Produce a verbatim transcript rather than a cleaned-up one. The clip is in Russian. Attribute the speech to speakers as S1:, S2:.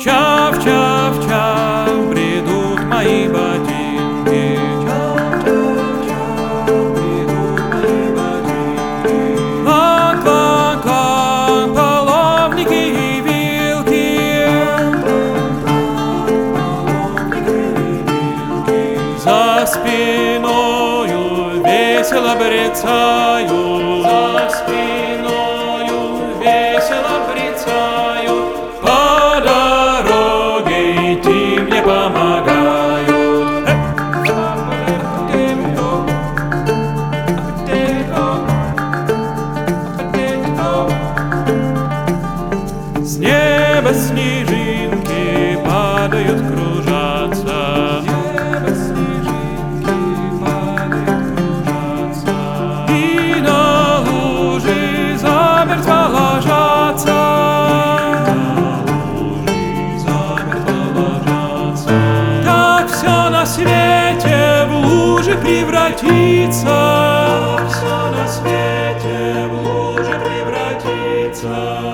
S1: Чав, чав, чав, бредут мои ботинки. Чав, чав, чав, бредут мои ботинки. Клан, клан, клан, половники и вилки. За спиною весело брецаю, за спиною весело брецаю. По дороге идти мне помогают. С неба снежинки падают, кружатся. С неба снежинки падают, кружатся. И на лужи замертво ложатся. Все на свете в лужи превратится. Все на свете в лужи превратится.